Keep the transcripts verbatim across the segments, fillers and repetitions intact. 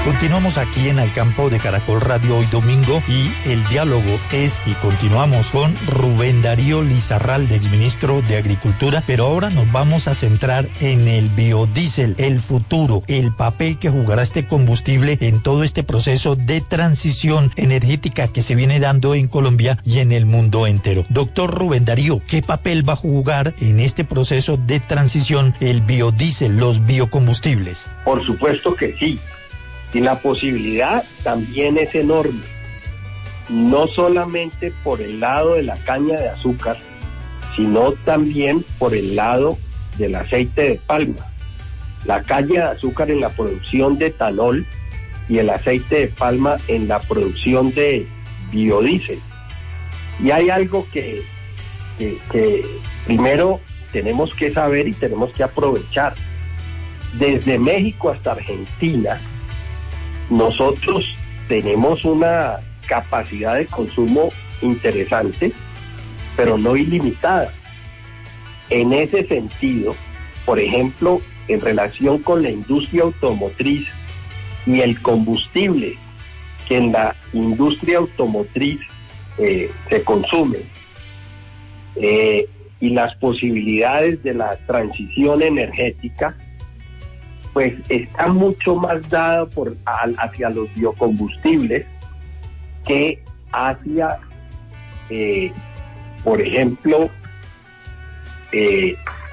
Continuamos aquí en Al Campo de Caracol Radio hoy domingo y el diálogo es, y continuamos con Rubén Darío Lizarralde, exministro de Agricultura, pero ahora nos vamos a centrar en el biodiesel, el futuro, el papel que jugará este combustible en todo este proceso de transición energética que se viene dando en Colombia y en el mundo entero. Doctor Rubén Darío, ¿qué papel va a jugar en este proceso de transición el biodiesel, los biocombustibles? Por supuesto que sí. Y la posibilidad también es enorme, no solamente por el lado de la caña de azúcar, sino también por el lado del aceite de palma. La caña de azúcar en la producción de etanol y el aceite de palma en la producción de biodiesel. Y hay algo que, que, que primero tenemos que saber y tenemos que aprovechar. Desde México hasta Argentina, nosotros tenemos una capacidad de consumo interesante, pero no ilimitada. En ese sentido, por ejemplo, en relación con la industria automotriz y el combustible que en la industria automotriz eh, se consume, eh, y las posibilidades de la transición energética, pues está mucho más dado por, hacia los biocombustibles que hacia, eh, por ejemplo, eh,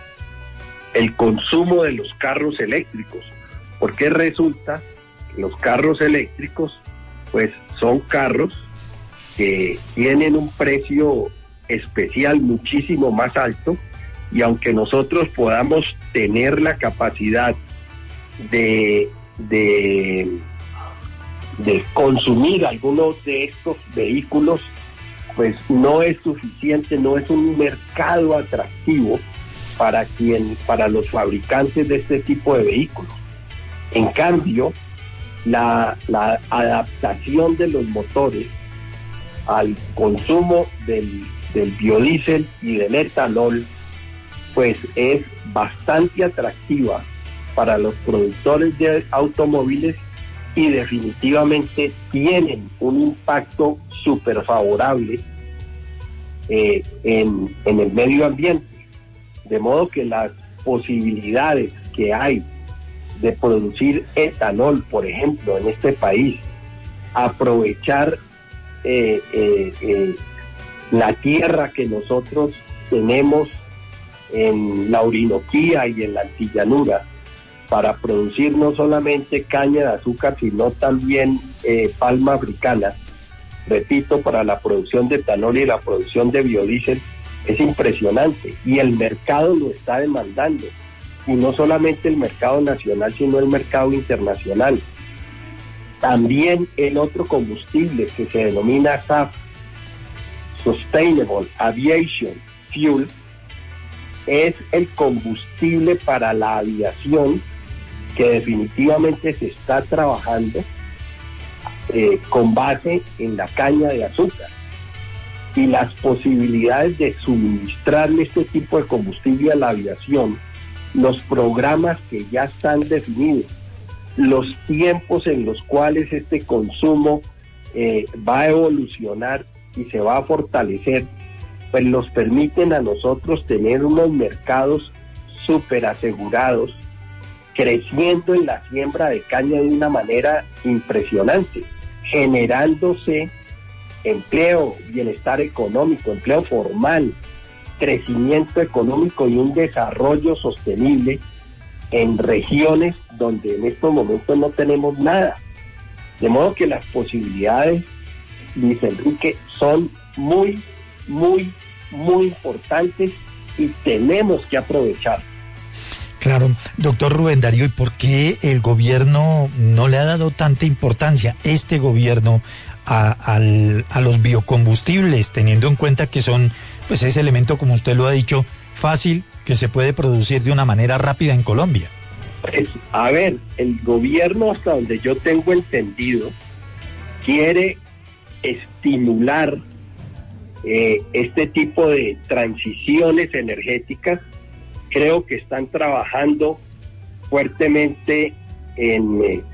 el consumo de los carros eléctricos, porque resulta que los carros eléctricos pues son carros que tienen un precio especial muchísimo más alto, y aunque nosotros podamos tener la capacidad De, de, de consumir algunos de estos vehículos, pues no es suficiente, no es un mercado atractivo para quien, para los fabricantes de este tipo de vehículos. En cambio, la, la adaptación de los motores al consumo del, del biodiesel y del etanol, pues es bastante atractiva para los productores de automóviles y definitivamente tienen un impacto súper favorable eh, en, en el medio ambiente. De modo que las posibilidades que hay de producir etanol, por ejemplo, en este país, aprovechar eh, eh, eh, la tierra que nosotros tenemos en la Orinoquía y en la Antillanura, para producir no solamente caña de azúcar, sino también eh, palma africana, repito, para la producción de etanol y la producción de biodiesel, es impresionante, y el mercado lo está demandando, y no solamente el mercado nacional, sino el mercado internacional. También el otro combustible que se denomina S A F, Sustainable Aviation Fuel, es el combustible para la aviación, que definitivamente se está trabajando eh, con base en la caña de azúcar, y las posibilidades de suministrarle este tipo de combustible a la aviación, los programas que ya están definidos, los tiempos en los cuales este consumo eh, va a evolucionar y se va a fortalecer, pues nos permiten a nosotros tener unos mercados súper asegurados, creciendo en la siembra de caña de una manera impresionante, generándose empleo, bienestar económico, empleo formal, crecimiento económico y un desarrollo sostenible en regiones donde en estos momentos no tenemos nada. De modo que las posibilidades, Luis Enrique, son muy, muy, muy importantes y tenemos que aprovechar. Claro, doctor Rubén Darío, ¿y por qué el gobierno no le ha dado tanta importancia, este gobierno, a, al, a los biocombustibles, teniendo en cuenta que son, pues ese elemento, como usted lo ha dicho, fácil, que se puede producir de una manera rápida en Colombia? Pues, a ver, el gobierno, hasta donde yo tengo entendido, quiere estimular eh, este tipo de transiciones energéticas. Creo que están trabajando fuertemente en eh,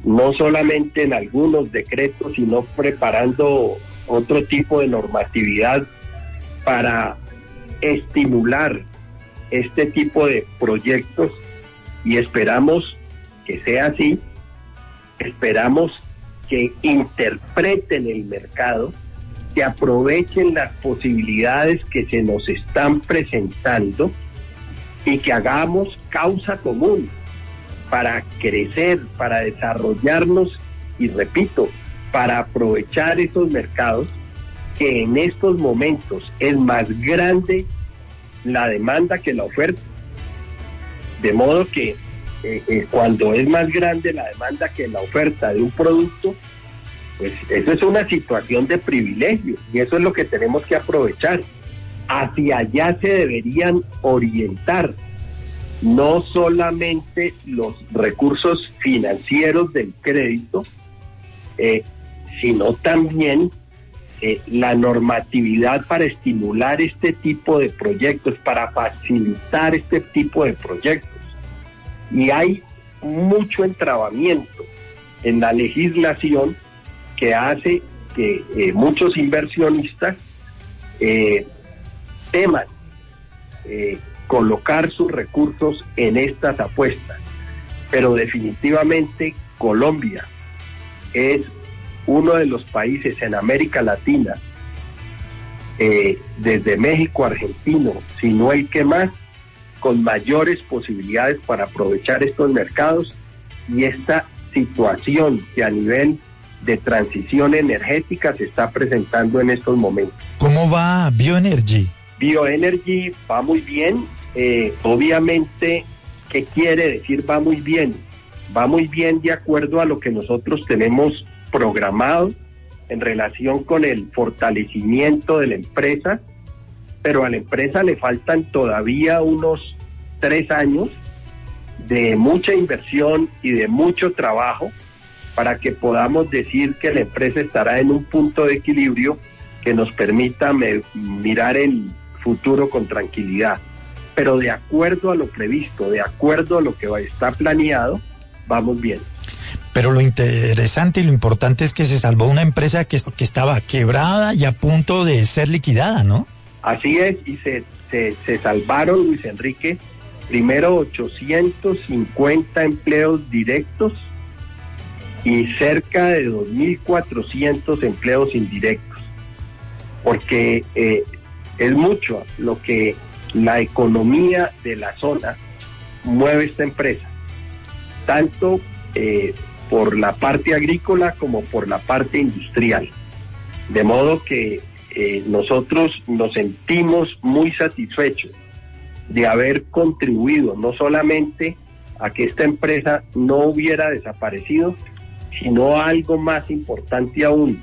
no solamente en algunos decretos, sino preparando otro tipo de normatividad para estimular este tipo de proyectos, y esperamos que sea así. Esperamos que interpreten el mercado, que aprovechen las posibilidades que se nos están presentando y que hagamos causa común para crecer, para desarrollarnos y, repito, para aprovechar esos mercados que en estos momentos es más grande la demanda que la oferta. De modo que eh, eh, cuando es más grande la demanda que la oferta de un producto, pues eso es una situación de privilegio y eso es lo que tenemos que aprovechar. Hacia allá se deberían orientar no solamente los recursos financieros del crédito, eh, sino también eh, la normatividad para estimular este tipo de proyectos, para facilitar este tipo de proyectos. Y hay mucho entrabamiento en la legislación que hace que eh, muchos inversionistas eh, teman eh, colocar sus recursos en estas apuestas. Pero definitivamente Colombia es uno de los países en América Latina, eh, desde México a Argentina, si no el que más, con mayores posibilidades para aprovechar estos mercados y esta situación que a nivel de transición energética se está presentando en estos momentos. ¿Cómo va Bioenergy? Bioenergy va muy bien. Eh, obviamente, ¿qué quiere decir va muy bien? Va muy bien de acuerdo a lo que nosotros tenemos programado en relación con el fortalecimiento de la empresa, pero a la empresa le faltan todavía unos tres años de mucha inversión y de mucho trabajo para que podamos decir que la empresa estará en un punto de equilibrio que nos permita me, mirar el futuro con tranquilidad. Pero de acuerdo a lo previsto, de acuerdo a lo que está planeado, vamos bien. Pero lo interesante y lo importante es que se salvó una empresa que, que estaba quebrada y a punto de ser liquidada, ¿no? Así es, y se, se, se salvaron, Luis Enrique, primero ochocientos cincuenta empleos directos y cerca de dos mil cuatrocientos empleos indirectos, porque eh, es mucho lo que la economía de la zona mueve esta empresa, tanto eh, por la parte agrícola como por la parte industrial. De modo que eh, nosotros nos sentimos muy satisfechos de haber contribuido no solamente a que esta empresa no hubiera desaparecido, sino algo más importante aún,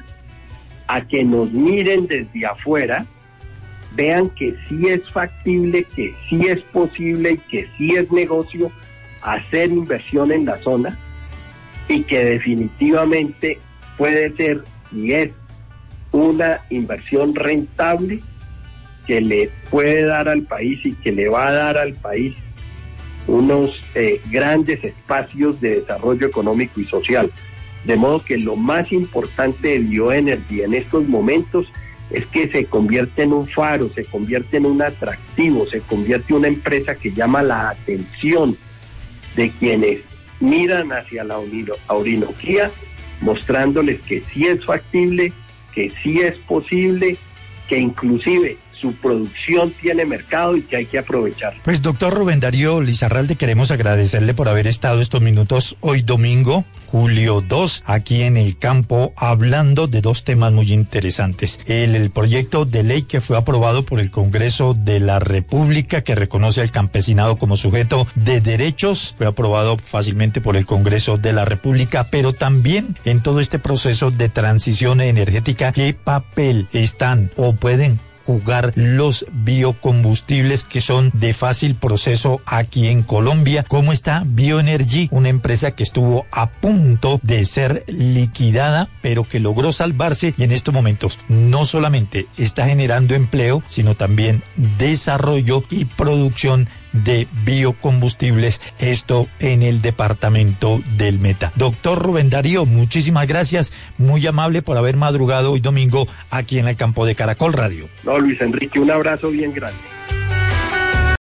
a que nos miren desde afuera, vean que sí es factible, que sí es posible y que sí es negocio hacer inversión en la zona y que definitivamente puede ser y es una inversión rentable que le puede dar al país y que le va a dar al país unos eh, grandes espacios de desarrollo económico y social. De modo que lo más importante de Bioenergy en estos momentos es que se convierte en un faro, se convierte en un atractivo, se convierte en una empresa que llama la atención de quienes miran hacia la Orinoquía, mostrándoles que sí es factible, que sí es posible, que inclusive su producción tiene mercado y que hay que aprovechar. Pues doctor Rubén Darío Lizarralde, queremos agradecerle por haber estado estos minutos hoy domingo, julio dos, aquí en el campo, hablando de dos temas muy interesantes. El, el proyecto de ley que fue aprobado por el Congreso de la República, que reconoce al campesinado como sujeto de derechos, fue aprobado fácilmente por el Congreso de la República, pero también en todo este proceso de transición energética, ¿qué papel están o pueden jugar los biocombustibles que son de fácil proceso aquí en Colombia? ¿Cómo está Bioenergy, una empresa que estuvo a punto de ser liquidada, pero que logró salvarse y en estos momentos no solamente está generando empleo, sino también desarrollo y producción de biocombustibles, esto en el departamento del Meta. Doctor Rubén Darío, muchísimas gracias, muy amable por haber madrugado hoy domingo aquí en el campo de Caracol Radio. No, Luis Enrique, un abrazo bien grande.